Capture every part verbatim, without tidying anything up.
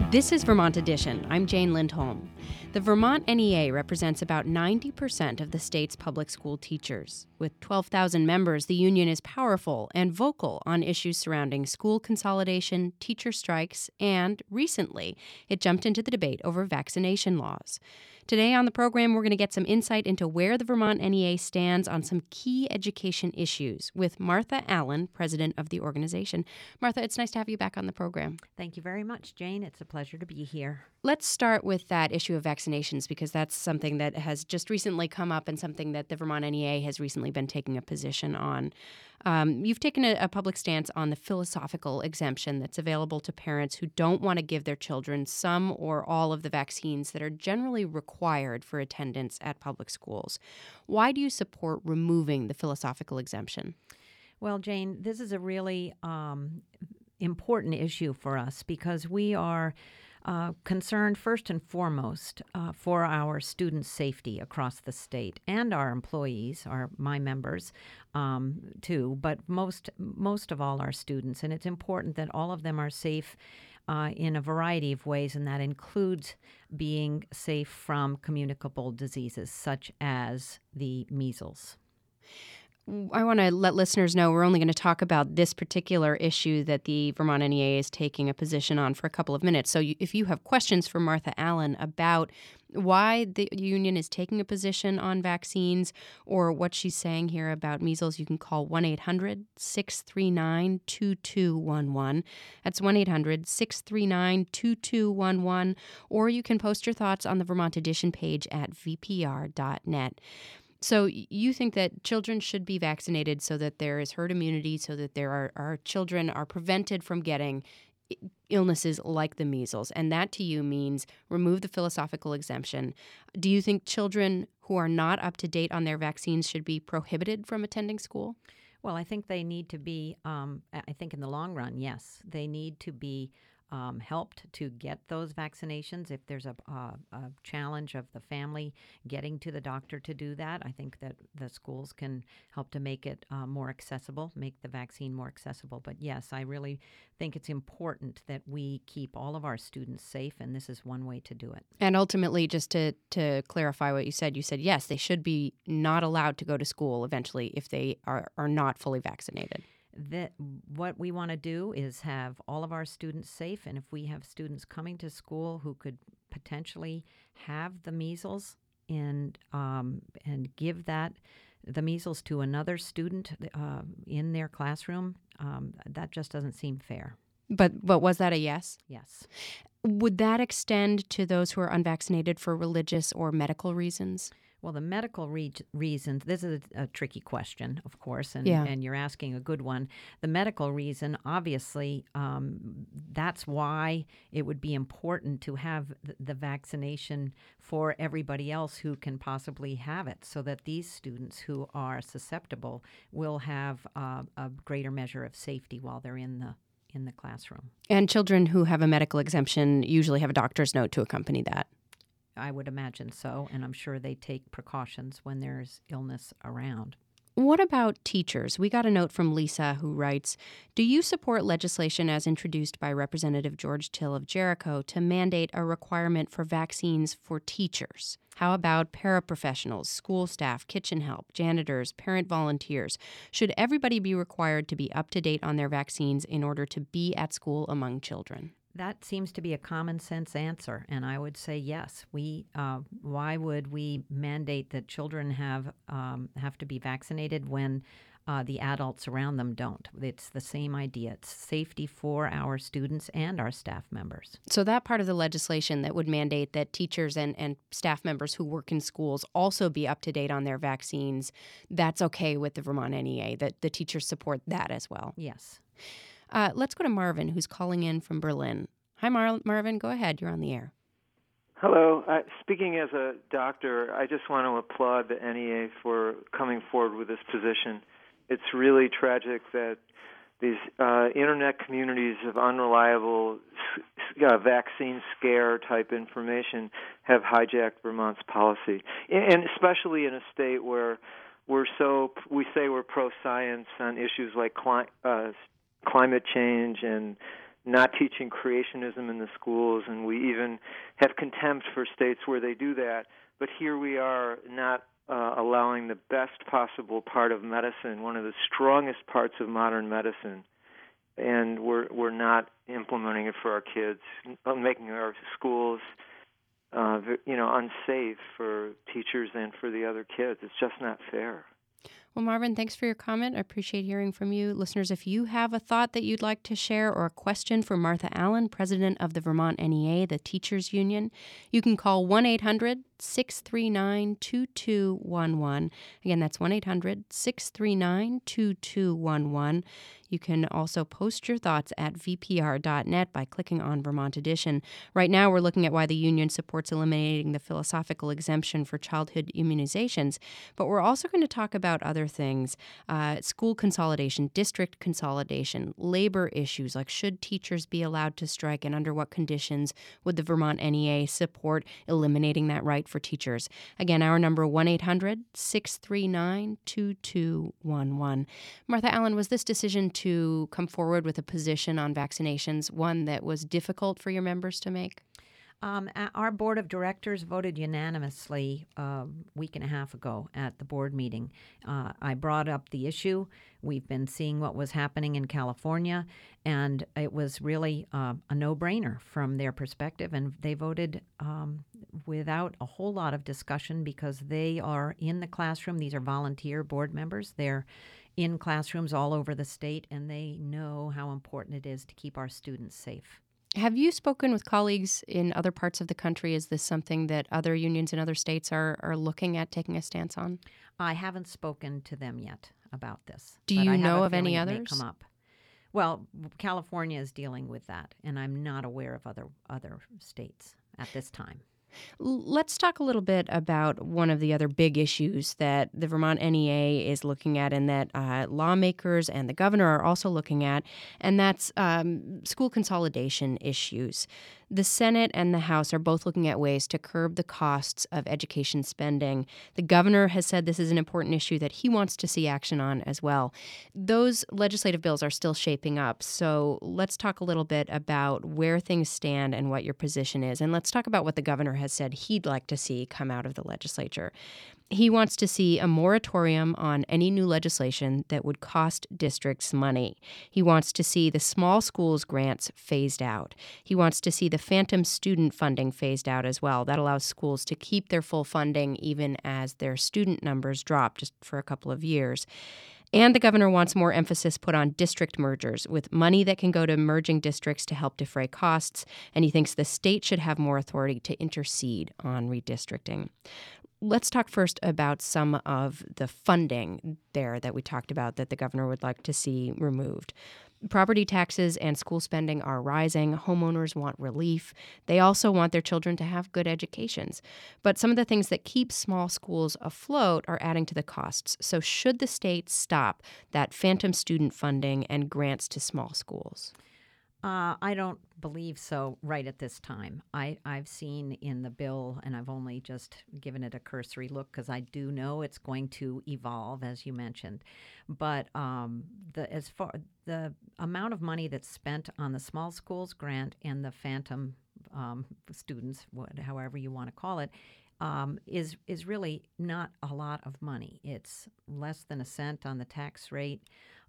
This is Vermont Edition. I'm Jane Lindholm. The Vermont N E A represents about ninety percent of the state's public school teachers. With twelve thousand members, the union is powerful and vocal on issues surrounding school consolidation, teacher strikes, and, recently, it jumped into the debate over vaccination laws. Today on the program, we're going to get some insight into where the Vermont N E A stands on some key education issues with Martha Allen, president of the organization. Martha, it's nice to have you back on the program. Thank you very much, Jane. It's a pleasure to be here. Let's start with that issue of vaccinations, because that's something that has just recently come up and something that the Vermont N E A has recently been taking a position on. Um, you've taken a, a public stance on the philosophical exemption that's available to parents who don't want to give their children some or all of the vaccines that are generally required for attendance at public schools. Why do you support removing the philosophical exemption? Well, Jane, this is a really um, important issue for us because we are Uh, concerned first and foremost uh, for our students' safety across the state and our employees, our my members um, too, but most most of all our students. And it's important that all of them are safe uh, in a variety of ways, and that includes being safe from communicable diseases such as the measles. I want to let listeners know we're only going to talk about this particular issue that the Vermont N E A is taking a position on for a couple of minutes. So you, if you have questions for Martha Allen about why the union is taking a position on vaccines or what she's saying here about measles, you can call one eight hundred six three nine two two one one. That's one eight hundred six three nine two two one one. Or you can post your thoughts on the Vermont Edition page at v p r dot net. So you think that children should be vaccinated so that there is herd immunity, so that there are, our children are prevented from getting illnesses like the measles. And that to you means remove the philosophical exemption. Do you think children who are not up to date on their vaccines should be prohibited from attending school? Well, I think they need to be, um, I think in the long run, yes, they need to be Um, helped to get those vaccinations. If there's a, a, a challenge of the family getting to the doctor to do that, I think that the schools can help to make it uh, more accessible, make the vaccine more accessible. But yes, I really think it's important that we keep all of our students safe, and this is one way to do it. And ultimately, just to, to clarify what you said, you said, yes, they should be not allowed to go to school eventually if they are, are not fully vaccinated. That what we want to do is have all of our students safe, and if we have students coming to school who could potentially have the measles and um, and give that the measles to another student uh, in their classroom, um, that just doesn't seem fair. But but was that a yes? Yes. Would that extend to those who are unvaccinated for religious or medical reasons? Well, the medical re- reasons, this is a, a tricky question, of course, and, yeah. and you're asking a good one. The medical reason, obviously, um, that's why it would be important to have th- the vaccination for everybody else who can possibly have it, so that these students who are susceptible will have uh, a greater measure of safety while they're in the in the classroom. And children who have a medical exemption usually have a doctor's note to accompany that. I would imagine so, and I'm sure they take precautions when there's illness around. What about teachers? We got a note from Lisa who writes, do you support legislation as introduced by Representative George Till of Jericho to mandate a requirement for vaccines for teachers? How about paraprofessionals, school staff, kitchen help, janitors, parent volunteers? Should everybody be required to be up to date on their vaccines in order to be at school among children? That seems to be a common sense answer, and I would say yes. We uh, why would we mandate that children have um, have to be vaccinated when uh, the adults around them don't? It's the same idea. It's safety for our students and our staff members. So that part of the legislation that would mandate that teachers and, and staff members who work in schools also be up to date on their vaccines, that's okay with the Vermont N E A, that the teachers support that as well? Yes. Uh, let's go to Marvin, who's calling in from Berlin. Hi, Mar- Marvin. Go ahead. You're on the air. Hello. Uh, speaking as a doctor, I just want to applaud the N E A for coming forward with this position. It's really tragic that these uh, internet communities of unreliable uh, vaccine scare type information have hijacked Vermont's policy, and especially in a state where we're so we say we're pro-science on issues like cli- uh, climate change and not teaching creationism in the schools, and we even have contempt for states where they do that. But here we are not uh, allowing the best possible part of medicine, one of the strongest parts of modern medicine, and we're we're not implementing it for our kids, making our schools, uh, you know, unsafe for teachers and for the other kids. It's just not fair. Well, Marvin, thanks for your comment. I appreciate hearing from you. Listeners, if you have a thought that you'd like to share or a question for Martha Allen, president of the Vermont N E A, the Teachers Union, you can call one eight hundred six three nine two two one one. Again, that's one eight hundred six three nine two two one one. You can also post your thoughts at v p r dot net by clicking on Vermont Edition. Right now, we're looking at why the union supports eliminating the philosophical exemption for childhood immunizations, but we're also going to talk about other things, uh, school consolidation, district consolidation, labor issues like should teachers be allowed to strike and under what conditions would the Vermont N E A support eliminating that right for teachers. Again, our number one eight hundred six three nine two two one one. Martha Allen, was this decision to come forward with a position on vaccinations one that was difficult for your members to make? Um, our board of directors voted unanimously a week and a half ago at the board meeting. Uh, I brought up the issue. We've been seeing what was happening in California, and it was really uh, a no-brainer from their perspective, and they voted um, without a whole lot of discussion because they are in the classroom. These are volunteer board members. They're in classrooms all over the state, and they know how important it is to keep our students safe. Have you spoken with colleagues in other parts of the country? Is this something that other unions in other states are, are looking at taking a stance on? I haven't spoken to them yet about this. Do but you I know have a of any feeling it may others? come up. Well, California is dealing with that, and I'm not aware of other other states at this time. Let's talk a little bit about one of the other big issues that the Vermont N E A is looking at and that uh, lawmakers and the governor are also looking at, and that's um, school consolidation issues. The Senate and the House are both looking at ways to curb the costs of education spending. The governor has said this is an important issue that he wants to see action on as well. Those legislative bills are still shaping up, so let's talk a little bit about where things stand and what your position is, and let's talk about what the governor has said he'd like to see come out of the legislature. He wants to see a moratorium on any new legislation that would cost districts money. He wants to see the small schools grants phased out. He wants to see the phantom student funding phased out as well. That allows schools to keep their full funding even as their student numbers drop just for a couple of years. And the governor wants more emphasis put on district mergers with money that can go to merging districts to help defray costs. And he thinks the state should have more authority to intercede on redistricting. Let's talk first about some of the funding there that we talked about that the governor would like to see removed. Property taxes and school spending are rising. Homeowners want relief. They also want their children to have good educations. But some of the things that keep small schools afloat are adding to the costs. So should the state stop that phantom student funding and grants to small schools? Uh, I don't believe so right at this time. I, I've seen in the bill, and I've only just given it a cursory look because I do know it's going to evolve, as you mentioned. But um, the as far the amount of money that's spent on the small schools grant and the phantom um, students, what, however you want to call it, um, is is really not a lot of money. It's less than a cent on the tax rate,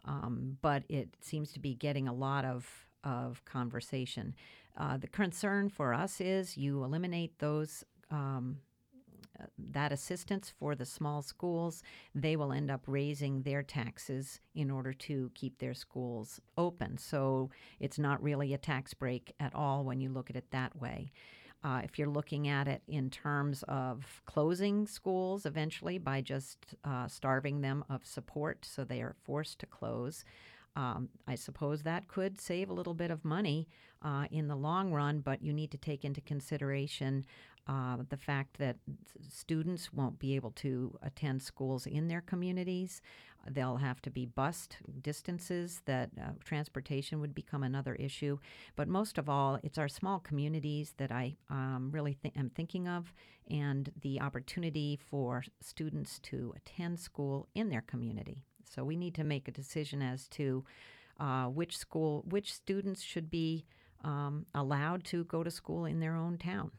um, but it seems to be getting a lot of of conversation. Uh, the concern for us is you eliminate those um, uh, that assistance for the small schools. They will end up raising their taxes in order to keep their schools open. So it's not really a tax break at all when you look at it that way. Uh, if you're looking at it in terms of closing schools eventually by just uh, starving them of support so they are forced to close, Um, I suppose that could save a little bit of money uh, in the long run, but you need to take into consideration uh, the fact that students won't be able to attend schools in their communities. They'll have to be bused distances, that uh, transportation would become another issue. But most of all, it's our small communities that I um, really th- am thinking of, and the opportunity for students to attend school in their community. So we need to make a decision as to uh, which school, which students should be um, allowed to go to school in their own town.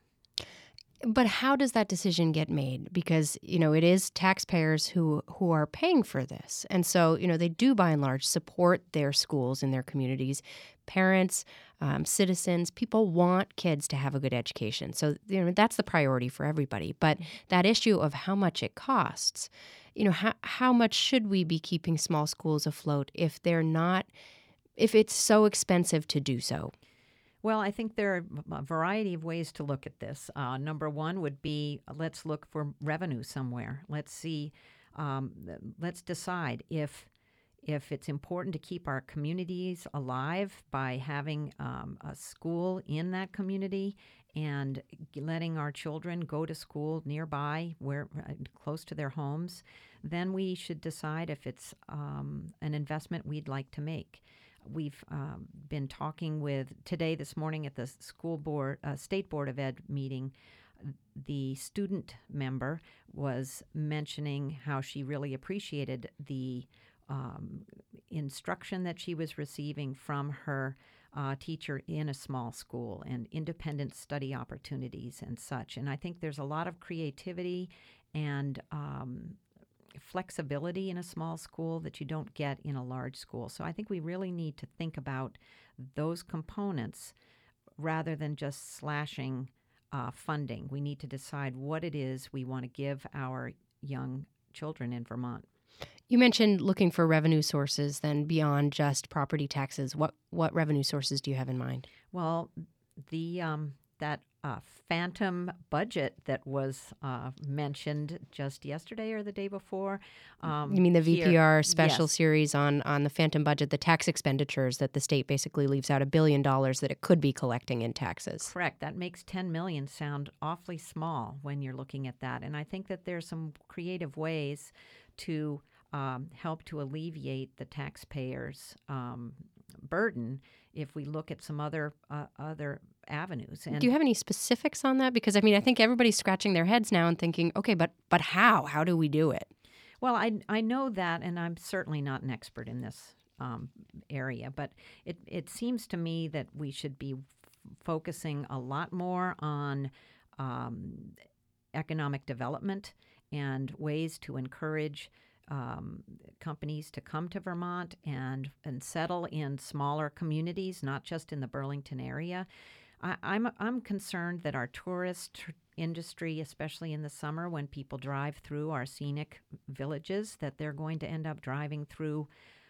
But how does that decision get made? Because, you know, it is taxpayers who, who are paying for this. And so, you know, they do by and large support their schools in their communities. Parents, um, citizens, people want kids to have a good education. So, you know, that's the priority for everybody. But that issue of how much it costs, you know, how, how much should we be keeping small schools afloat if they're not, if it's so expensive to do so? Well, I think there are a variety of ways to look at this. Uh, number one would be let's look for revenue somewhere. Let's see, um, let's decide if if it's important to keep our communities alive by having um, a school in that community and letting our children go to school nearby, where uh, close to their homes. Then we should decide if it's um, an investment we'd like to make. We've um, been talking with, today, this morning at the school board, uh, State Board of Ed meeting, the student member was mentioning how she really appreciated the um, instruction that she was receiving from her uh, teacher in a small school and independent study opportunities and such. And I think there's a lot of creativity and um, flexibility in a small school that you don't get in a large school. So I think we really need to think about those components rather than just slashing uh, funding. We need to decide what it is we want to give our young children in Vermont. You mentioned looking for revenue sources then beyond just property taxes. What what revenue sources do you have in mind? Well, the um, that uh, phantom budget that was uh, mentioned just yesterday or the day before. Um, you mean the V P R here, special yes. series on, on the phantom budget, the tax expenditures that the state basically leaves out a billion dollars that it could be collecting in taxes? Correct. That makes ten million dollars sound awfully small when you're looking at that. And I think that there's some creative ways to um, help to alleviate the taxpayers' um, burden if we look at some other uh, other avenues. And do you have any specifics on that? Because, I mean, I think everybody's scratching their heads now and thinking, okay, but but how? How do we do it? Well, I, I know that, and I'm certainly not an expert in this um, area, but it, it seems to me that we should be f- focusing a lot more on um, economic development and ways to encourage Um, companies to come to Vermont and and settle in smaller communities, not just in the Burlington area. I, I'm I'm concerned that our tourist industry, especially in the summer when people drive through our scenic villages, that they're going to end up driving through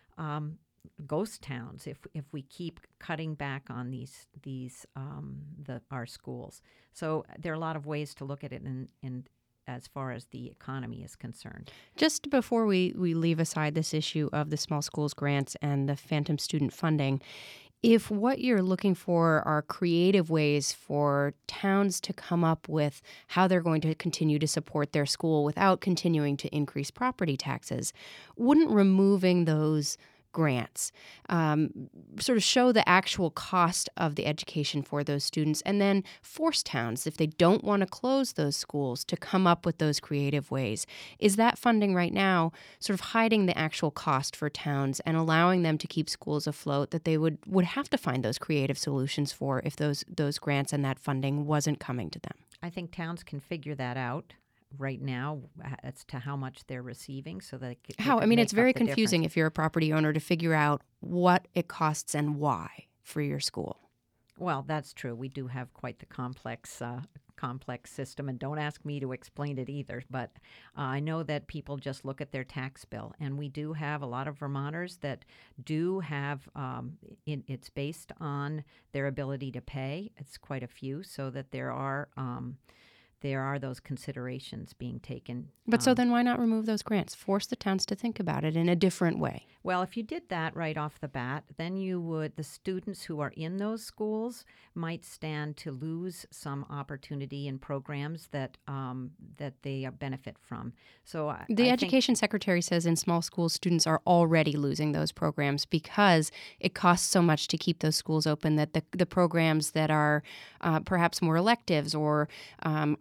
um, ghost towns if if we keep cutting back on these these um, the our schools. So there are a lot of ways to look at it in in. as far as the economy is concerned. Just before we, we leave aside this issue of the small schools grants and the phantom student funding, if what you're looking for are creative ways for towns to come up with how they're going to continue to support their school without continuing to increase property taxes, wouldn't removing those grants um, sort of show the actual cost of the education for those students and then force towns, if they don't want to close those schools, to come up with those creative ways? Is that funding right now sort of hiding the actual cost for towns and allowing them to keep schools afloat that they would, would have to find those creative solutions for if those those grants and that funding wasn't coming to them? I think towns can figure that out right now as to how much they're receiving, so that they could, how they I mean, make it's very up the confusing difference. if you're a property owner to figure out what it costs and why for your school. Well, that's true. We do have quite the complex uh, complex system, and don't ask me to explain it either. But uh, I know that people just look at their tax bill, and we do have a lot of Vermonters that do have. Um, it, it's based on their ability to pay. It's quite a few, so that there are. Um, There are those considerations being taken. But so um, then why not remove those grants? Force the towns to think about it in a different way. Well, if you did that right off the bat, then you would, the students who are in those schools might stand to lose some opportunity in programs that um, that they uh, benefit from. So I, The I education think, secretary says in small schools, students are already losing those programs because it costs so much to keep those schools open that the, the programs that are uh, perhaps more electives or um,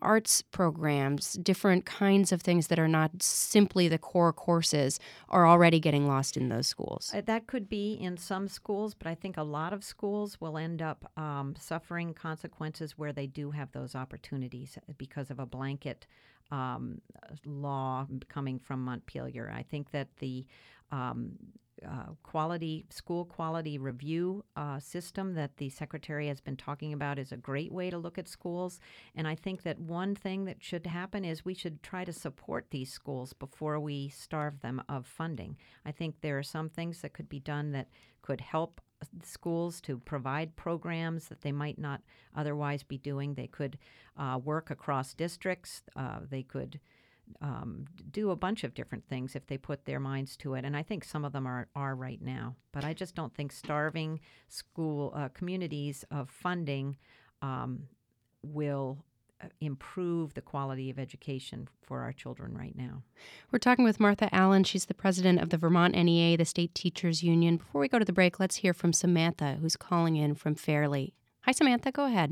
arts programs, different kinds of things that are not simply the core courses are already getting lost in those schools? Uh, that could be in some schools, but I think a lot of schools will end up um, suffering consequences where they do have those opportunities because of a blanket um, law coming from Montpelier. I think that the um, uh, quality school quality review uh, system that the secretary has been talking about is a great way to look at schools. And I think that one thing that should happen is we should try to support these schools before we starve them of funding. I think there are some things that could be done that could help schools to provide programs that they might not otherwise be doing. They could uh, work across districts. Uh, they could um, do a bunch of different things if they put their minds to it. And I think some of them are, are right now. But I just don't think starving school uh, communities of funding um, will improve the quality of education for our children right now. We're talking with Martha Allen. She's the president of the Vermont N E A, the State Teachers Union. Before we go to the break, let's hear from Samantha, who's calling in from Fairleigh. Hi, Samantha. Go ahead.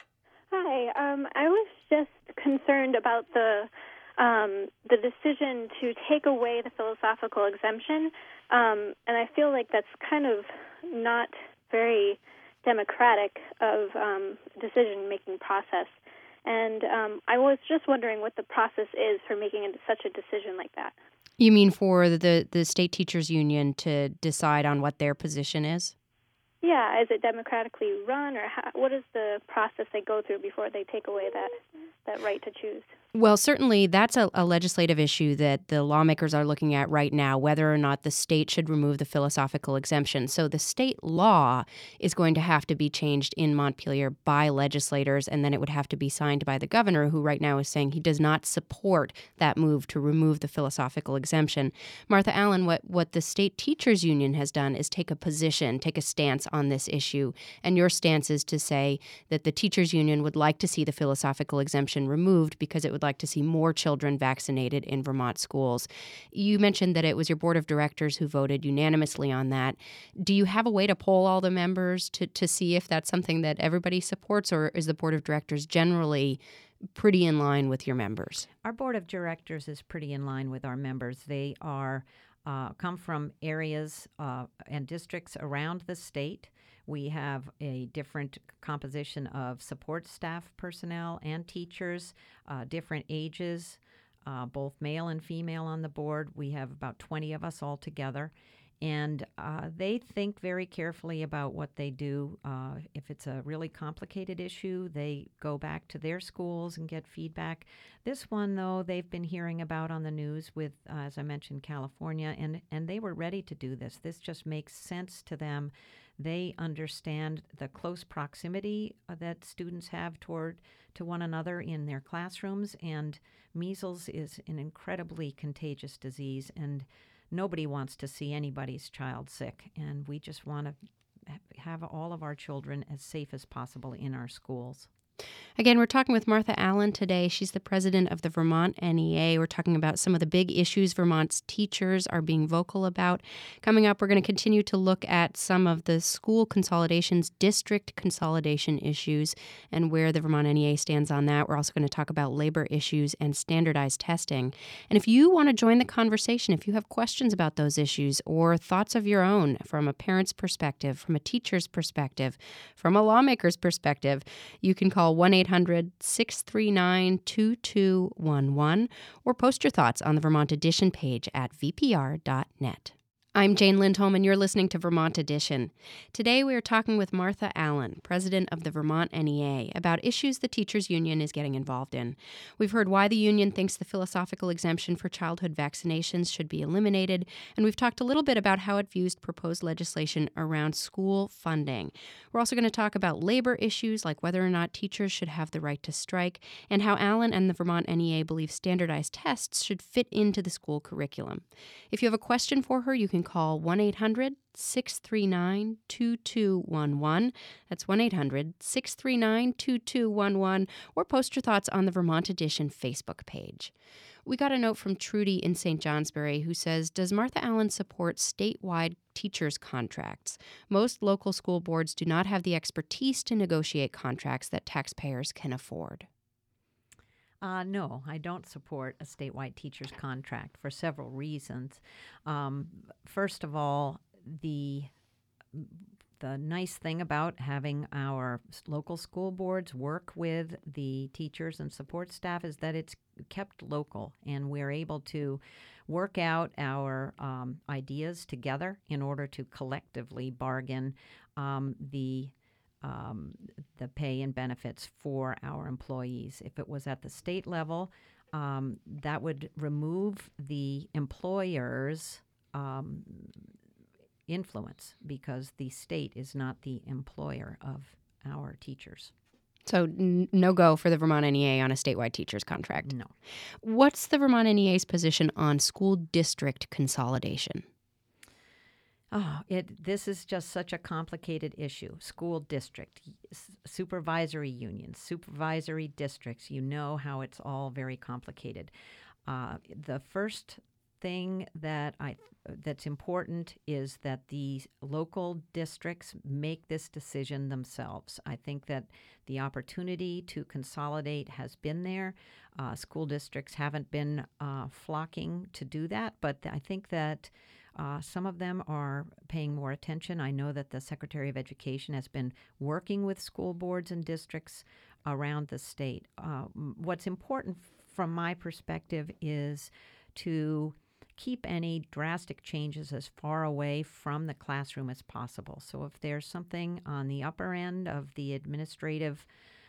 Hi. Um, I was just concerned about the um, the decision to take away the philosophical exemption, um, and I feel like that's kind of not very democratic of um, decision-making process. And um, I was just wondering what the process is for making a, such a decision like that. You mean for the, the State Teachers Union to decide on what their position is? Yeah, is it democratically run, or how, what is the process they go through before they take away that, that right to choose? Well, certainly that's a, a legislative issue that the lawmakers are looking at right now, whether or not the state should remove the philosophical exemption. So the state law is going to have to be changed in Montpelier by legislators, and then it would have to be signed by the governor, who right now is saying he does not support that move to remove the philosophical exemption. Martha Allen, what, what the State Teachers Union has done is take a position, take a stance on this issue, and your stance is to say that the Teachers Union would like to see the philosophical exemption removed because it would like to see more children vaccinated in Vermont schools. You mentioned that it was your board of directors who voted unanimously on that. Do you have a way to poll all the members to, to see if that's something that everybody supports, or is the board of directors generally pretty in line with your members? Our board of directors is pretty in line with our members. They are uh, come from areas uh, and districts around the state. We have a different composition of support staff personnel and teachers, uh, different ages, uh, both male and female on the board. We have about twenty of us all together. And uh, they think very carefully about what they do. Uh, if it's a really complicated issue, they go back to their schools and get feedback. This one, though, they've been hearing about on the news with, uh, as I mentioned, California, and, and they were ready to do this. This just makes sense to them. They understand the close proximity that students have toward to one another in their classrooms, and measles is an incredibly contagious disease, and nobody wants to see anybody's child sick, and we just want to have all of our children as safe as possible in our schools. Again, we're talking with Martha Allen today. She's the president of the Vermont N E A. We're talking about some of the big issues Vermont's teachers are being vocal about. Coming up, we're going to continue to look at some of the school consolidations, district consolidation issues, and where the Vermont N E A stands on that. We're also going to talk about labor issues and standardized testing. And if you want to join the conversation, if you have questions about those issues or thoughts of your own from a parent's perspective, from a teacher's perspective, from a lawmaker's perspective, you can call one eight hundred six three nine two two one one or post your thoughts on the Vermont Edition page at v p r dot net. I'm Jane Lindholm, and you're listening to Vermont Edition. Today we are talking with Martha Allen, president of the Vermont N E A, about issues the teachers union is getting involved in. We've heard why the union thinks the philosophical exemption for childhood vaccinations should be eliminated, and we've talked a little bit about how it views proposed legislation around school funding. We're also going to talk about labor issues, like whether or not teachers should have the right to strike, and how Allen and the Vermont N E A believe standardized tests should fit into the school curriculum. If you have a question for her, you can call one eight hundred six three nine two two one one. That's one eight hundred six three nine two two one one, or post your thoughts on the Vermont Edition Facebook page. We got a note from Trudy in Saint Johnsbury who says, does Martha Allen support statewide teachers' contracts? Most local school boards do not have the expertise to negotiate contracts that taxpayers can afford. Uh, no, I don't support a statewide teacher's contract for several reasons. Um, first of all, the the nice thing about having our s- local school boards work with the teachers and support staff is that it's kept local, and we're able to work out our um, ideas together in order to collectively bargain um, the um, the pay and benefits for our employees. If it was at the state level, um, that would remove the employer's um, influence because the state is not the employer of our teachers. So n- no go for the Vermont N E A on a statewide teacher's contract. No. What's the Vermont N E A's position on school district consolidation? Oh, it. This is just such a complicated issue. School district, s- supervisory unions, supervisory districts. You know how it's all very complicated. Uh, the first thing that I that's important is that the local districts make this decision themselves. I think that the opportunity to consolidate has been there. Uh, school districts haven't been uh, flocking to do that, but I think that uh, some of them are paying more attention. I know that the Secretary of Education has been working with school boards and districts around the state. Uh, m- what's important from my perspective is to keep any drastic changes as far away from the classroom as possible. So if there's something on the upper end of the administrative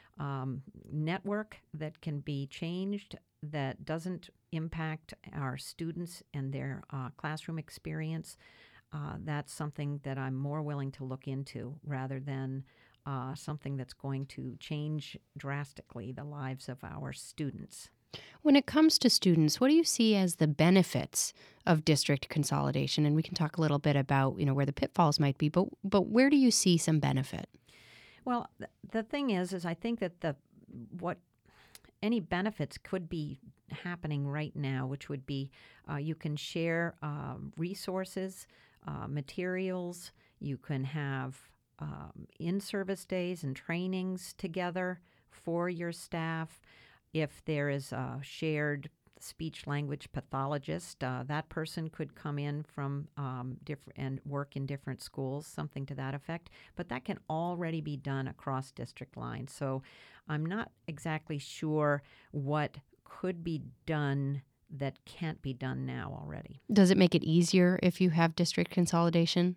um, network that can be changed that doesn't impact our students and their uh, classroom experience, uh, that's something that I'm more willing to look into rather than uh, something that's going to change drastically the lives of our students. When it comes to students, what do you see as the benefits of district consolidation? And we can talk a little bit about, you know, where the pitfalls might be, but but where do you see some benefit? Well, th- the thing is, is I think that the what any benefits could be happening right now, which would be uh, you can share uh, resources, uh, materials. You can have um, in-service days and trainings together for your staff. If there is a shared speech language pathologist, uh, that person could come in from um, different and work in different schools, something to that effect. But that can already be done across district lines. So I'm not exactly sure what could be done that can't be done now already. Does it make it easier if you have district consolidation?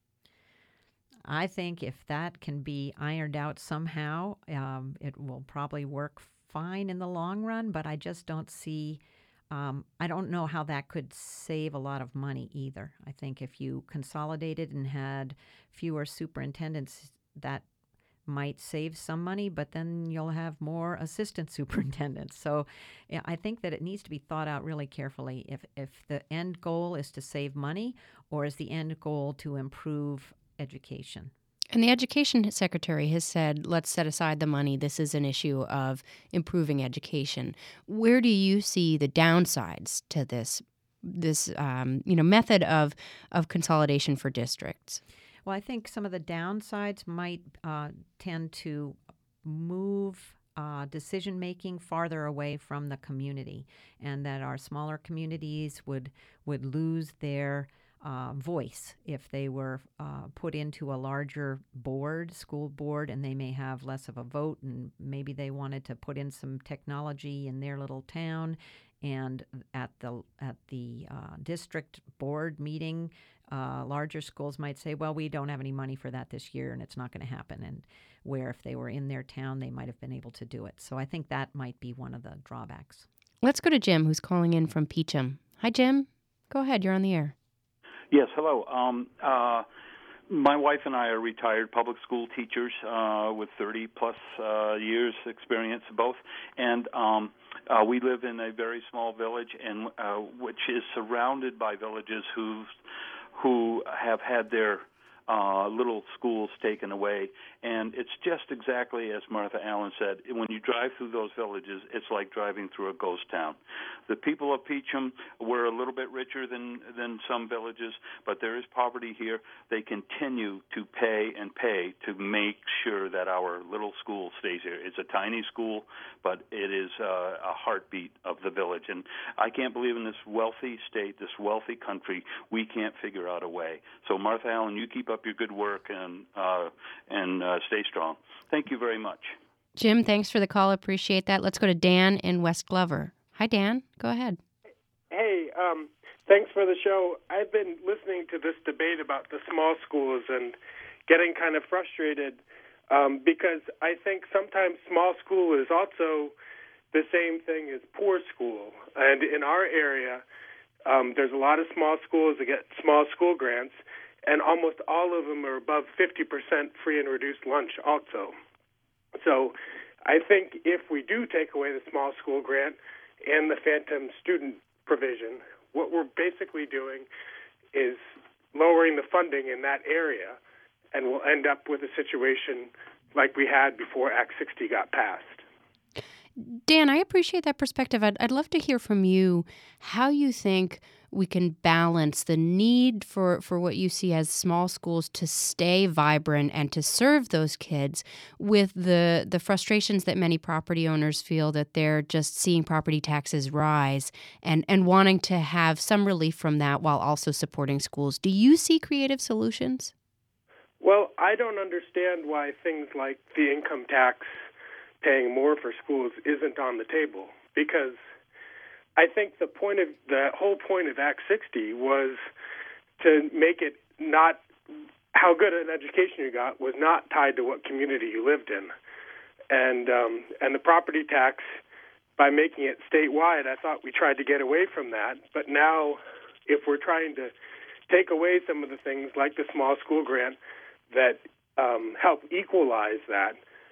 I think if that can be ironed out somehow, um, it will probably work fine in the long run, but I just don't see, um, I don't know how that could save a lot of money either. I think if you consolidated and had fewer superintendents, that might save some money, but then you'll have more assistant superintendents. So yeah, I think that it needs to be thought out really carefully. If, if the end goal is to save money, or is the end goal to improve education? And the education secretary has said, let's set aside the money. This is an issue of improving education. Where do you see the downsides to this this um, you know method of of consolidation for districts? Well, I think some of the downsides might uh, tend to move uh, decision making farther away from the community, and that our smaller communities would would lose their Uh, voice if they were uh, put into a larger board, school board, and they may have less of a vote, and maybe they wanted to put in some technology in their little town, and at the at the uh, district board meeting, uh, larger schools might say, well, we don't have any money for that this year, and it's not going to happen. And where if they were in their town, they might have been able to do it. So I think that might be one of the drawbacks. Let's go to Jim, who's calling in from Peacham. Hi, Jim. Go ahead. You're on the air. Yes, hello. Um, uh, my wife and I are retired public school teachers uh, with thirty plus uh, years experience both, and um, uh, we live in a very small village, and uh, which is surrounded by villages who who have had their uh, little schools taken away. And it's just exactly as Martha Allen said. When you drive through those villages, it's like driving through a ghost town. The people of Peachum were a little bit richer than, than some villages, but there is poverty here. They continue to pay and pay to make sure that our little school stays here. It's a tiny school, but it is uh, a heartbeat of the village. And I can't believe in this wealthy state, this wealthy country, we can't figure out a way. So, Martha Allen, you keep up your good work and uh, and uh, stay strong. Thank you very much. Jim, thanks for the call. Appreciate that. Let's go to Dan in West Glover. Hi, Dan. Go ahead. Hey, um, thanks for the show. I've been listening to this debate about the small schools and getting kind of frustrated um, because I think sometimes small school is also the same thing as poor school. And in our area, um, there's a lot of small schools that get small school grants, and almost all of them are above fifty percent free and reduced lunch also. So I think if we do take away the small school grant and the phantom student provision, what we're basically doing is lowering the funding in that area, and we'll end up with a situation like we had before Act sixty got passed. Dan, I appreciate that perspective. I'd, I'd love to hear from you how you think we can balance the need for, for what you see as small schools to stay vibrant and to serve those kids with the, the frustrations that many property owners feel that they're just seeing property taxes rise and, and wanting to have some relief from that while also supporting schools. Do you see creative solutions? Well, I don't understand why things like the income tax paying more for schools isn't on the table, because I think the point of the whole point of Act sixty was to make it not how good an education you got was not tied to what community you lived in, and um, and the property tax, by making it statewide, I thought we tried to get away from that. But now, if we're trying to take away some of the things like the small school grant that um, help equalize that,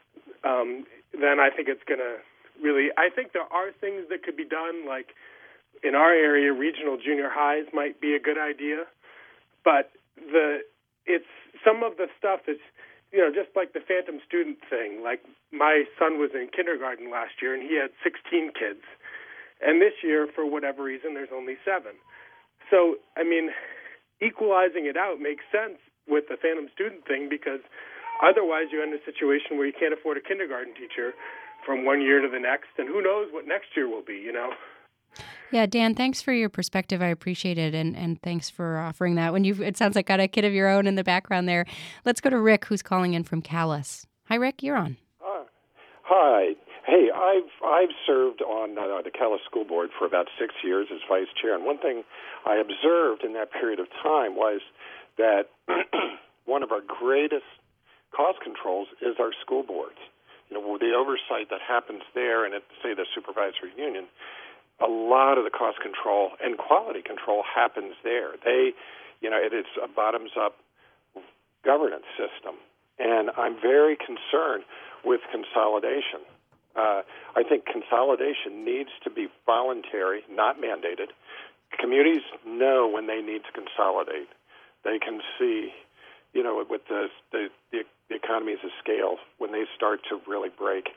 um, then I think it's going to really, I think there are things that could be done, like in our area, regional junior highs might be a good idea, but the it's some of the stuff that's, you know, just like the phantom student thing. Like my son was in kindergarten last year, and he had sixteen kids, and this year, for whatever reason, there's only seven. So, I mean, equalizing it out makes sense with the phantom student thing, because otherwise you end in a situation where you can't afford a kindergarten teacher from one year to the next, and who knows what next year will be, you know? Yeah, Dan, thanks for your perspective. I appreciate it, and, and thanks for offering that. When you, it sounds like got a kid of your own in the background there. Let's go to Rick, who's calling in from Calais. Hi, Rick, you're on. Uh, hi. Hey, I've I've served on uh, the Calais School Board for about six years as vice chair, and one thing I observed in that period of time was that one of our greatest cost controls is our school boards. You know, the oversight that happens there and at, say, the supervisory union, a lot of the cost control and quality control happens there. They, you know, it is a bottoms-up governance system, and I'm very concerned with consolidation. Uh, I think consolidation needs to be voluntary, not mandated. Communities know when they need to consolidate. They can see, you know, with the the, the the economies of scale, when they start to really break,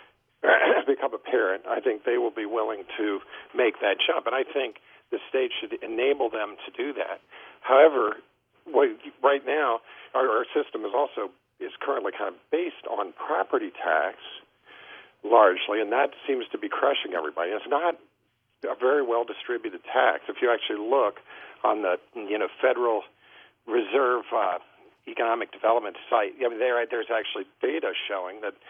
become apparent, I think they will be willing to make that jump. And I think the state should enable them to do that. However, right now, our, our system is also is currently kind of based on property tax largely, and that seems to be crushing everybody. It's not a very well distributed tax. If you actually look on the you know Federal Reserve uh, Economic Development site, I mean, there there's actually data showing that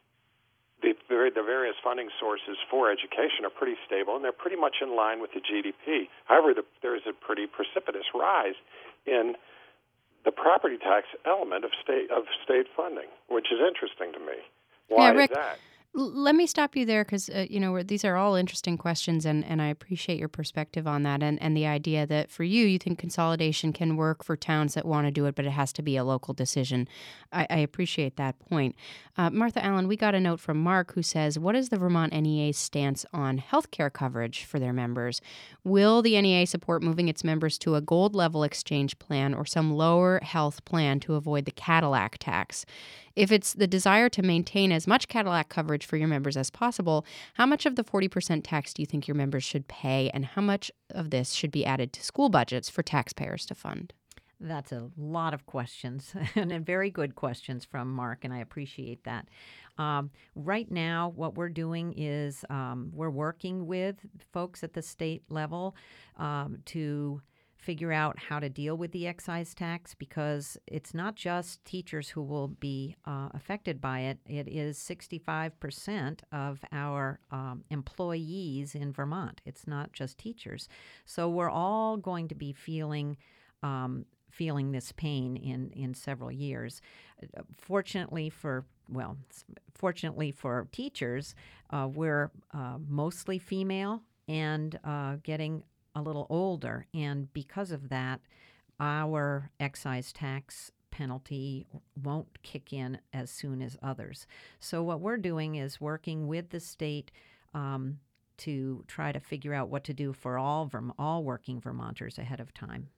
the the various funding sources for education are pretty stable, and they're pretty much in line with the G D P. However, the, there is a pretty precipitous rise in the property tax element of state of state funding, which is interesting to me. Why yeah, Rick, is that? L- let me stop you there because, uh, you know, we're- these are all interesting questions, and, and I appreciate your perspective on that and, and the idea that for you, you think consolidation can work for towns that want to do it, but it has to be a local decision. I, I appreciate that point. Uh, Martha Allen, we got a note from Mark who says, what is the Vermont N E A's stance on health care coverage for their members? Will the N E A support moving its members to a gold level exchange plan or some lower health plan to avoid the Cadillac tax? If it's the desire to maintain as much Cadillac coverage for your members as possible, how much of the forty percent tax do you think your members should pay, and how much of this should be added to school budgets for taxpayers to fund? That's a lot of questions and very good questions from Mark, and I appreciate that. Um, right now, what we're doing is um, we're working with folks at the state level um, to figure out how to deal with the excise tax, because it's not just teachers who will be uh, affected by it. It is sixty-five percent of our um, employees in Vermont. It's not just teachers. So we're all going to be feeling um, feeling this pain in, in several years. Fortunately for, well, fortunately for teachers, uh, we're uh, mostly female and uh, getting a little older, and because of that, our excise tax penalty won't kick in as soon as others. So what we're doing is working with the state um, to try to figure out what to do for all Verm- all working Vermonters ahead of time.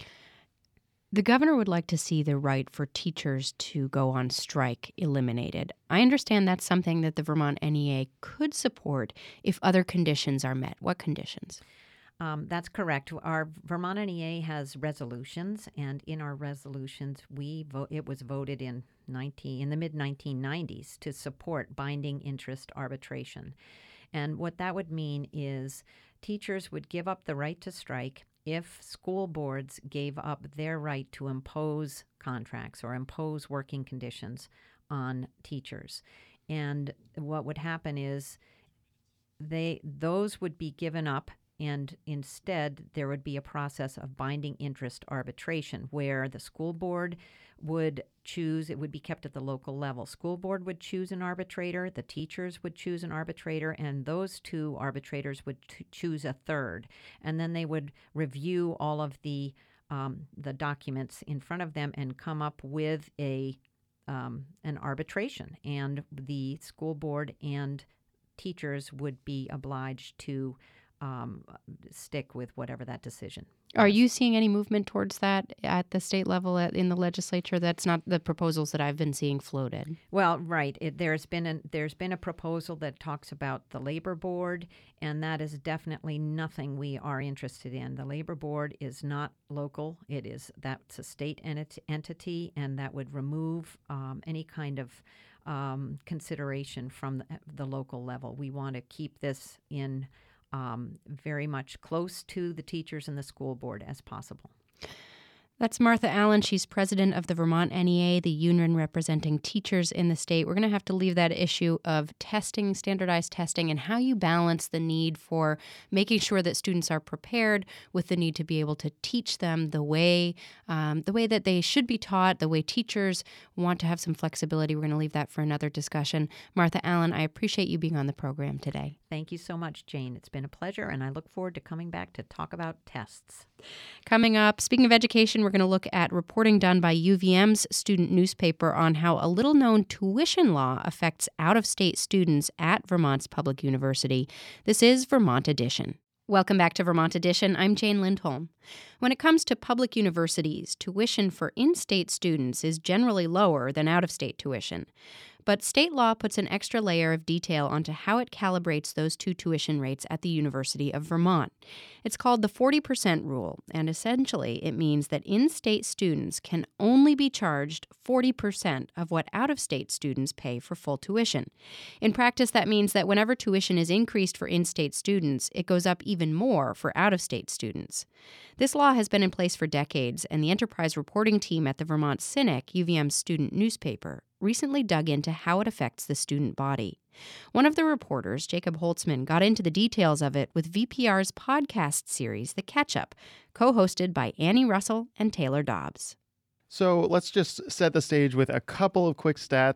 The governor would like to see the right for teachers to go on strike eliminated. I understand that's something that the Vermont N E A could support if other conditions are met. What conditions? Um, that's correct. Our Vermont N E A has resolutions, and in our resolutions, we vote. It was voted in nineteen in the mid nineteen nineties to support binding interest arbitration, and what that would mean is teachers would give up the right to strike if school boards gave up their right to impose contracts or impose working conditions on teachers, and what would happen is they those would be given up. And instead, there would be a process of binding interest arbitration where the school board would choose, it would be kept at the local level. School board would choose an arbitrator, the teachers would choose an arbitrator, and those two arbitrators would t- choose a third. And then they would review all of the um, the documents in front of them and come up with a um, an arbitration. And the school board and teachers would be obliged to Um, stick with whatever that decision. Are you seeing any movement towards that at the state level at, in the legislature? That's not the proposals that I've been seeing floated. Well, right. It, there's been a, there's been a proposal that talks about the labor board, and that is definitely nothing we are interested in. The labor board is not local. It is that's a state ent- entity, and that would remove um, any kind of um, consideration from the, the local level. We want to keep this in. Um, very much close to the teachers and the school board as possible. That's Martha Allen. She's president of the Vermont N E A, the union representing teachers in the state. We're going to have to leave that issue of testing, standardized testing, and how you balance the need for making sure that students are prepared with the need to be able to teach them the way um, the way that they should be taught, the way teachers want to have some flexibility. We're going to leave that for another discussion. Martha Allen, I appreciate you being on the program today. Thank you so much, Jane. It's been a pleasure, and I look forward to coming back to talk about tests. Coming up, speaking of education, we're going to look at reporting done by U V M's student newspaper on how a little-known tuition law affects out-of-state students at Vermont's public university. This is Vermont Edition. Welcome back to Vermont Edition. I'm Jane Lindholm. When it comes to public universities, tuition for in-state students is generally lower than out-of-state tuition. But state law puts an extra layer of detail onto how it calibrates those two tuition rates at the University of Vermont. It's called the forty percent rule, and essentially it means that in-state students can only be charged forty percent of what out-of-state students pay for full tuition. In practice, that means that whenever tuition is increased for in-state students, it goes up even more for out-of-state students. This law has been in place for decades, and the enterprise reporting team at the Vermont Cynic, U V M's student newspaper, recently dug into how it affects the student body. One of the reporters, Jacob Holtzman, got into the details of it with V P R's podcast series, The Catch-Up, co-hosted by Annie Russell and Taylor Dobbs. So let's just set the stage with a couple of quick stats.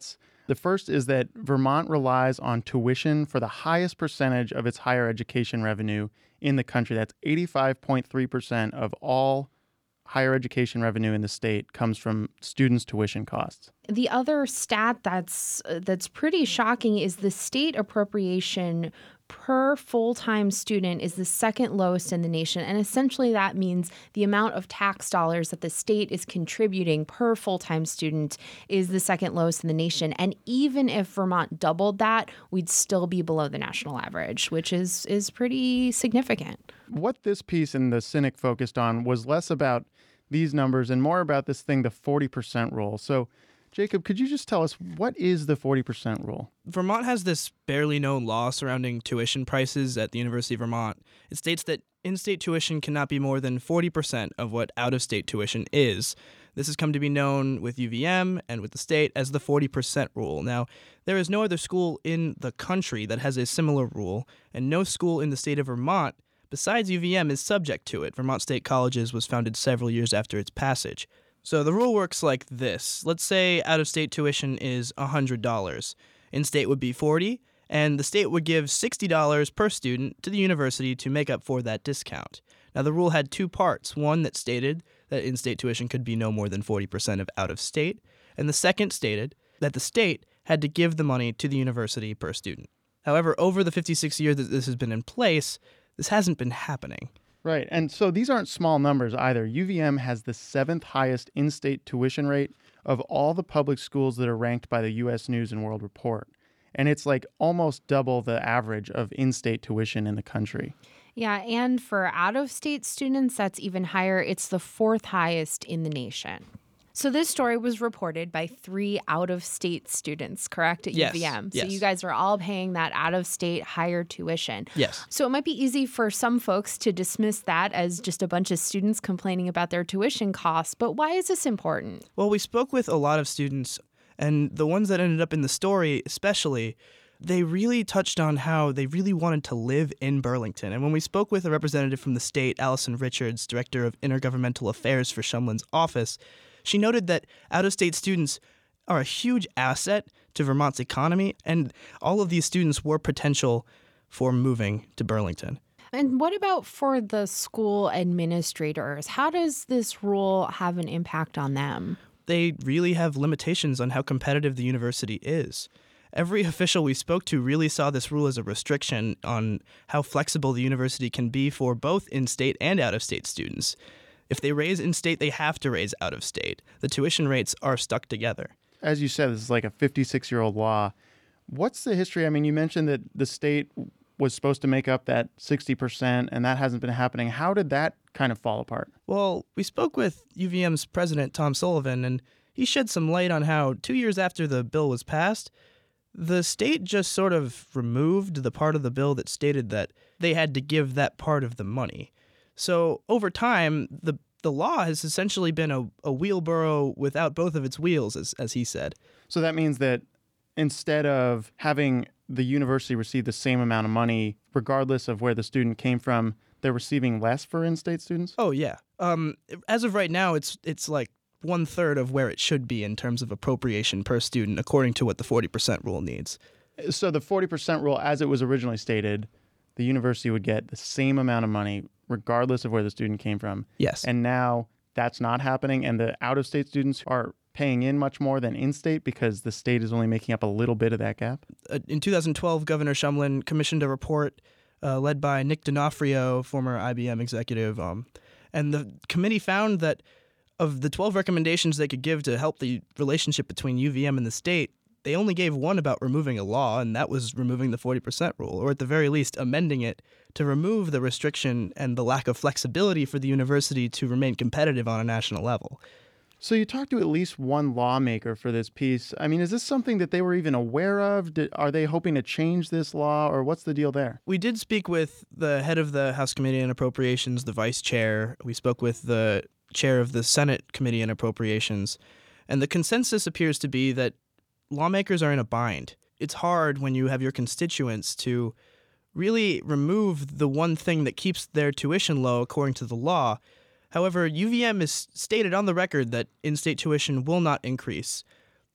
The first is that Vermont relies on tuition for the highest percentage of its higher education revenue in the country. That's eighty-five point three percent of all higher education revenue in the state comes from students' tuition costs. The other stat that's uh, that's pretty shocking is the state appropriation per full-time student is the second lowest in the nation. And essentially that means the amount of tax dollars that the state is contributing per full-time student is the second lowest in the nation. And even if Vermont doubled that, we'd still be below the national average, which is is pretty significant. What this piece in the Cynic focused on was less about these numbers and more about this thing, the forty percent rule. So, Jacob, could you just tell us, what is the forty percent rule? Vermont has this barely known law surrounding tuition prices at the University of Vermont. It states that in-state tuition cannot be more than forty percent of what out-of-state tuition is. This has come to be known with U V M and with the state as the forty percent rule. Now, there is no other school in the country that has a similar rule, and no school in the state of Vermont besides U V M is subject to it. Vermont State Colleges was founded several years after its passage. So the rule works like this. Let's say out-of-state tuition is one hundred dollars. In-state would be forty dollars, and the state would give sixty dollars per student to the university to make up for that discount. Now, the rule had two parts. One that stated that in-state tuition could be no more than forty percent of out-of-state, and the second stated that the state had to give the money to the university per student. However, over the fifty-six years that this has been in place, this hasn't been happening. Right. And so these aren't small numbers either. U V M has the seventh highest in-state tuition rate of all the public schools that are ranked by the U S News and World Report. And it's like almost double the average of in-state tuition in the country. Yeah, and for out-of-state students, that's even higher. It's the fourth highest in the nation. So this story was reported by three out-of-state students, correct, at Yes, U V M? So yes. you guys are all paying that out-of-state higher tuition. Yes. So it might be easy for some folks to dismiss that as just a bunch of students complaining about their tuition costs, but why is this important? Well, we spoke with a lot of students, and the ones that ended up in the story especially, they really touched on how they really wanted to live in Burlington. And when we spoke with a representative from the state, Allison Richards, Director of Intergovernmental Affairs for Shumlin's office, she noted that out-of-state students are a huge asset to Vermont's economy, and all of these students were potential for moving to Burlington. And what about for the school administrators? How does this rule have an impact on them? They really have limitations on how competitive the university is. Every official we spoke to really saw this rule as a restriction on how flexible the university can be for both in-state and out-of-state students. If they raise in-state, they have to raise out-of-state. The tuition rates are stuck together. As you said, this is like a fifty-six-year-old law. What's the history? I mean, you mentioned that the state was supposed to make up that sixty percent, and that hasn't been happening. How did that kind of fall apart? Well, we spoke with U V M's president, Tom Sullivan, and he shed some light on how two years after the bill was passed, the state just sort of removed the part of the bill that stated that they had to give that part of the money. So over time, the the law has essentially been a, a wheelbarrow without both of its wheels, as, as he said. So that means that instead of having the university receive the same amount of money, regardless of where the student came from, they're receiving less for in-state students? Oh, yeah. Um, as of right now, it's it's like one third of where it should be in terms of appropriation per student, according to what the forty percent rule needs. So the forty percent rule, as it was originally stated, the university would get the same amount of money regardless of where the student came from. Yes. And now that's not happening, and the out-of-state students are paying in much more than in-state because the state is only making up a little bit of that gap? Uh, in two thousand twelve, Governor Shumlin commissioned a report uh, led by Nick D'Onofrio, former I B M executive, um, and the committee found that of the twelve recommendations they could give to help the relationship between U V M and the state, they only gave one about removing a law, and that was removing the forty percent rule, or at the very least amending it to remove the restriction and the lack of flexibility for the university to remain competitive on a national level. So you talked to at least one lawmaker for this piece. I mean, is this something that they were even aware of? Did, are they hoping to change this law, or what's the deal there? We did speak with the head of the House Committee on Appropriations, the vice chair. We spoke with the chair of the Senate Committee on Appropriations. And the consensus appears to be that lawmakers are in a bind. It's hard when you have your constituents to really remove the one thing that keeps their tuition low according to the law. However, U V M has stated on the record that in-state tuition will not increase.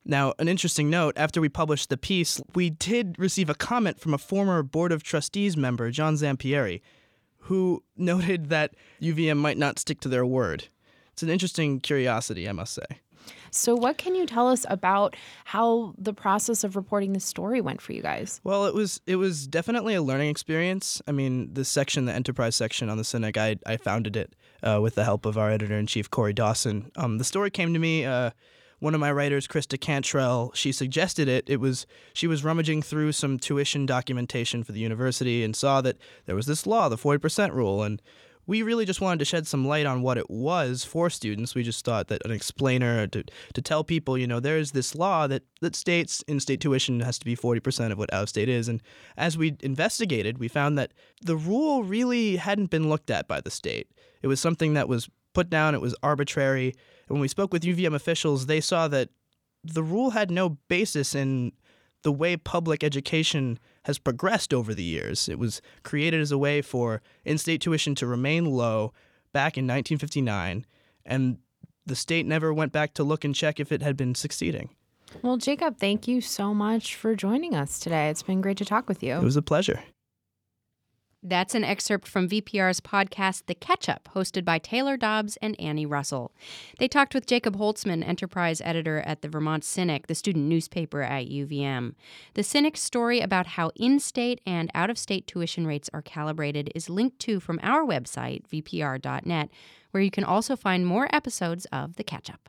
Now, an interesting note, after we published the piece, we did receive a comment from a former Board of Trustees member, John Zampieri, who noted that U V M might not stick to their word. It's an interesting curiosity, I must say. So what can you tell us about how the process of reporting this story went for you guys? Well, it was it was definitely a learning experience. I mean, the section, the enterprise section on the Cynic, I, I founded it uh, with the help of our editor-in-chief, Corey Dawson. Um, the story came to me, uh, one of my writers, Krista Cantrell, she suggested it. It was she was rummaging through some tuition documentation for the university and saw that there was this law, the forty percent rule, and we really just wanted to shed some light on what it was for students. We just thought that an explainer to, to tell people, you know, there's this law that, that states in-state tuition has to be forty percent of what out-of-state is. And as we investigated, we found that the rule really hadn't been looked at by the state. It was something that was put down. It was arbitrary. And when we spoke with U V M officials, they saw that the rule had no basis in the way public education has progressed over the years. It was created as a way for in-state tuition to remain low back in nineteen fifty-nine, and the state never went back to look and check if it had been succeeding. Well, Jacob, thank you so much for joining us today. It's been great to talk with you. It was a pleasure. That's an excerpt from V P R's podcast, The Catch-Up, hosted by Taylor Dobbs and Annie Russell. They talked with Jacob Holtzman, enterprise editor at the Vermont Cynic, the student newspaper at U V M. The Cynic's story about how in-state and out-of-state tuition rates are calibrated is linked to from our website, v p r dot net, where you can also find more episodes of The Catch-Up.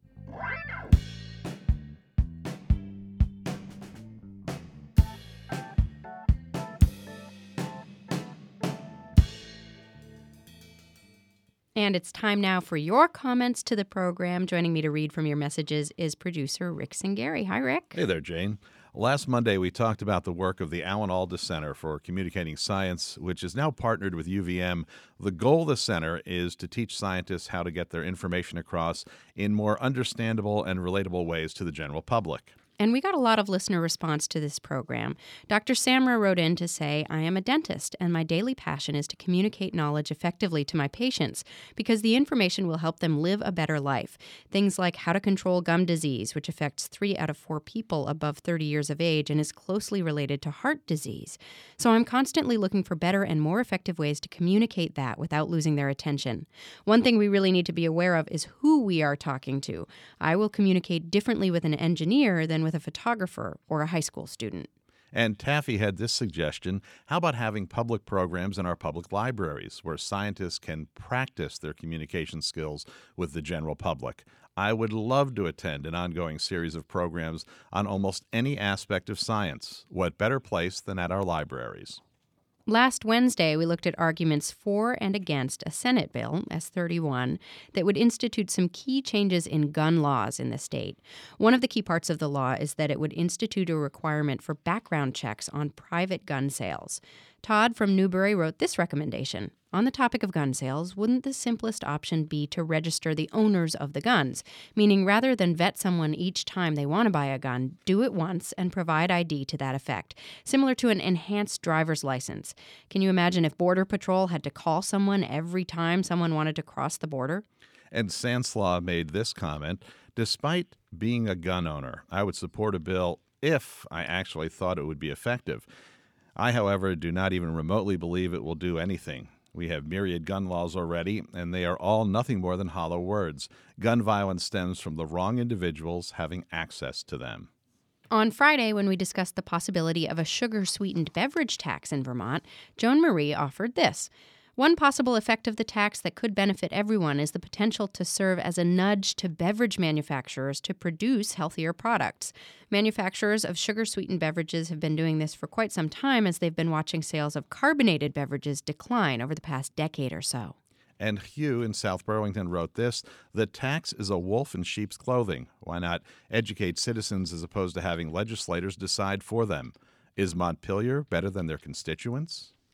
And it's time now for your comments to the program. Joining me to read from your messages is producer Rick Singari. Hi, Rick. Hey there, Jane. Last Monday, we talked about the work of the Alan Alda Center for Communicating Science, which is now partnered with U V M. The goal of the center is to teach scientists how to get their information across in more understandable and relatable ways to the general public. And we got a lot of listener response to this program. Doctor Samra wrote in to say, I am a dentist, and my daily passion is to communicate knowledge effectively to my patients because the information will help them live a better life. Things like how to control gum disease, which affects three out of four people above thirty years of age and is closely related to heart disease. So I'm constantly looking for better and more effective ways to communicate that without losing their attention. One thing we really need to be aware of is who we are talking to. I will communicate differently with an engineer than with with a photographer or a high school student. And Taffy had this suggestion. How about having public programs in our public libraries where scientists can practice their communication skills with the general public? I would love to attend an ongoing series of programs on almost any aspect of science. What better place than at our libraries? Last Wednesday, we looked at arguments for and against a Senate bill, S thirty-one, that would institute some key changes in gun laws in the state. One of the key parts of the law is that it would institute a requirement for background checks on private gun sales. Todd from Newbury wrote this recommendation. On the topic of gun sales, wouldn't the simplest option be to register the owners of the guns? Meaning rather than vet someone each time they want to buy a gun, do it once and provide I D to that effect, similar to an enhanced driver's license. Can you imagine if Border Patrol had to call someone every time someone wanted to cross the border? And Sanslaw made this comment, despite being a gun owner, I would support a bill if I actually thought it would be effective. I, however, do not even remotely believe it will do anything. We have myriad gun laws already, and they are all nothing more than hollow words. Gun violence stems from the wrong individuals having access to them. On Friday, when we discussed the possibility of a sugar-sweetened beverage tax in Vermont, Joan Marie offered this. One possible effect of the tax that could benefit everyone is the potential to serve as a nudge to beverage manufacturers to produce healthier products. Manufacturers of sugar-sweetened beverages have been doing this for quite some time as they've been watching sales of carbonated beverages decline over the past decade or so. And Hugh in South Burlington wrote this, the tax is a wolf in sheep's clothing. Why not educate citizens as opposed to having legislators decide for them? Is Montpelier better than their constituents?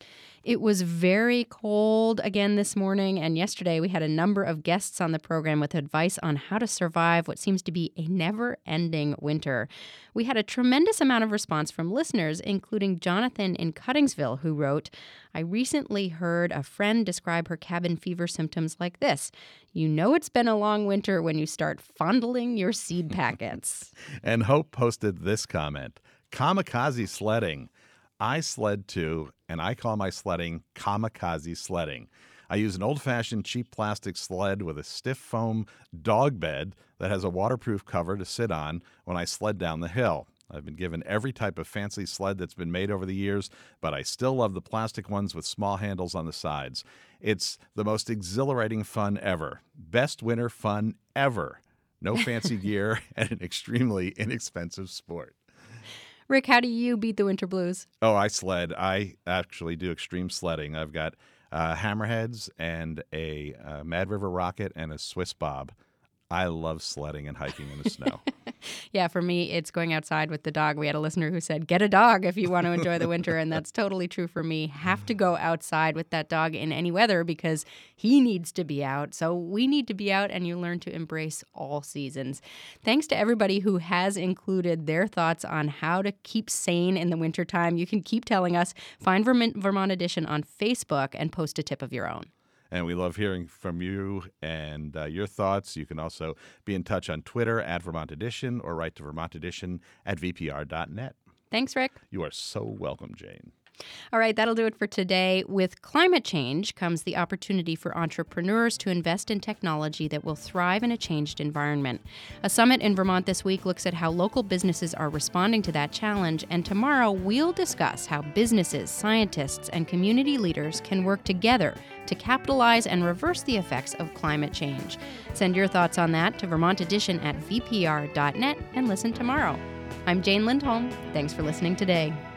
It was very cold again this morning, and yesterday we had a number of guests on the program with advice on how to survive what seems to be a never-ending winter. We had a tremendous amount of response from listeners, including Jonathan in Cuttingsville, who wrote, I recently heard a friend describe her cabin fever symptoms like this. You know it's been a long winter when you start fondling your seed packets. And Hope posted this comment, kamikaze sledding. I sled too, and I call my sledding kamikaze sledding. I use an old-fashioned cheap plastic sled with a stiff foam dog bed that has a waterproof cover to sit on when I sled down the hill. I've been given every type of fancy sled that's been made over the years, but I still love the plastic ones with small handles on the sides. It's the most exhilarating fun ever. Best winter fun ever. No fancy gear and an extremely inexpensive sport. Rick, how do you beat the winter blues? Oh, I sled. I actually do extreme sledding. I've got uh, hammerheads and a uh, Mad River Rocket and a Swiss Bob. I love sledding and hiking in the snow. Yeah, for me, it's going outside with the dog. We had a listener who said, get a dog if you want to enjoy the winter, and that's totally true for me. Have to go outside with that dog in any weather because he needs to be out. So we need to be out, and you learn to embrace all seasons. Thanks to everybody who has included their thoughts on how to keep sane in the wintertime. You can keep telling us. Find Vermont, Vermont Edition on Facebook and post a tip of your own. And we love hearing from you and uh, your thoughts. You can also be in touch on Twitter at Vermont Edition or write to Vermont Edition at v p r dot net. Thanks, Rick. You are so welcome, Jane. All right, that'll do it for today. With climate change comes the opportunity for entrepreneurs to invest in technology that will thrive in a changed environment. A summit in Vermont this week looks at how local businesses are responding to that challenge, and tomorrow we'll discuss how businesses, scientists, and community leaders can work together to capitalize and reverse the effects of climate change. Send your thoughts on that to Vermont Edition at v p r dot net and listen tomorrow. I'm Jane Lindholm. Thanks for listening today.